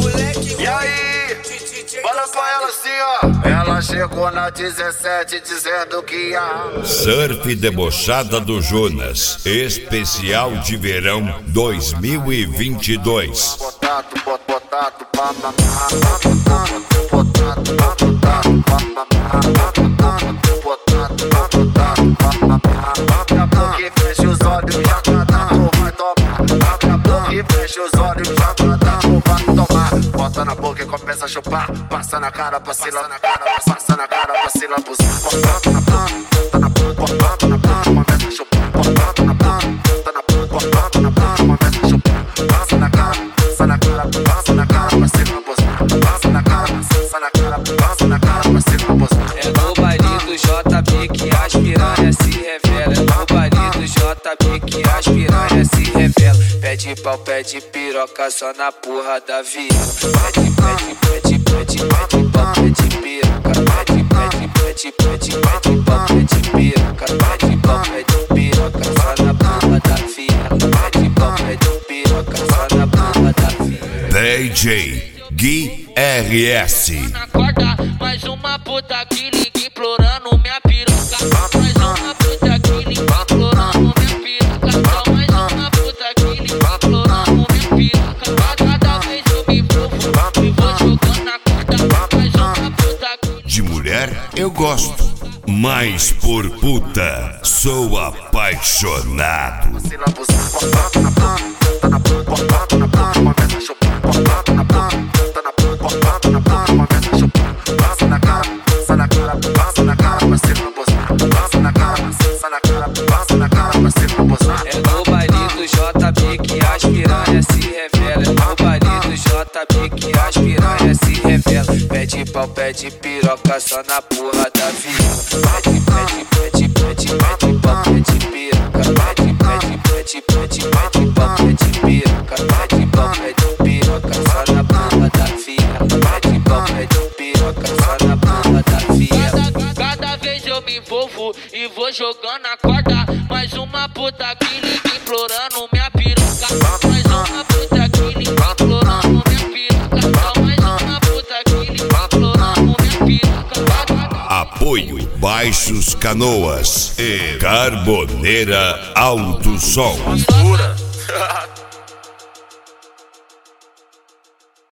E aí, fala com ela assim, ó. Ela chegou na 17 dizendo que ia Surf Debochada do Jonas, especial de verão 2022. Fecha os olhos, já cada um vai tomar. E fecha os olhos, já cada um vai tomar. Bota na boca e começa a chupar. Passa na cara pra se lambuzar. Passa na cara pra se lambuzar. Bota na boca, bota na boca, bota na boca, começa a chupar. Bota na boca, bota na boca, bota na boca, começa a chupar. Passa na cara, passa na cara, passa na cara pra se lambuzar. Passa na cara, passa na cara, passa na cara pra se lambuzar. É no baile do JP que as piranhas se revela. É no baile do JP que as piranhas se revela. Pede pau, pede piroca só na porra da viela. Pede pau, pede piroca. Pede pau, pede piroca. Pede pau, pede piroca só na porra da viela. Pede pau, pede piroca só na porra da viela. DJ Gui RS. Na corda, mais uma puta que liga implorando minha piroca. Mais uma puta que liga implorando minha piroca. Só mais uma puta que liga implorando minha piroca. Cada vez eu me envolvo e vou jogando na corda. Mais uma puta que... De mulher eu gosto, mas por puta sou apaixonado. Se lambuzar, bota na boca, bota na boca, bota na boca, começa a chupar. Bota na boca, bota na boca, bota na boca, começa a chupar. Passa na cara, passa na cara, passa na cara pra se lambuzar. Passa na cara, passa na cara, passa na cara pra se lambuzar. É no baile do JP que as piranhas se revela. É no baile do JP que as piranhas se revela. Pede pau, pede piroca só na porra da viela. Pede pau, pede piroca. Pede pau, pede piroca. Pede pau, pede piroca só na porra da viela. Pede pau, pede piroca só na porra da viela. Cada vez eu me envolvo e vou jogando a corda. Mais uma puta que liga implorando minha piroca. Mais uma puta que liga implorando minha piroca. Só mais uma puta que liga implorando minha piroca. Apoio Baixos Canoas e Carboneira Alto Som. Pura.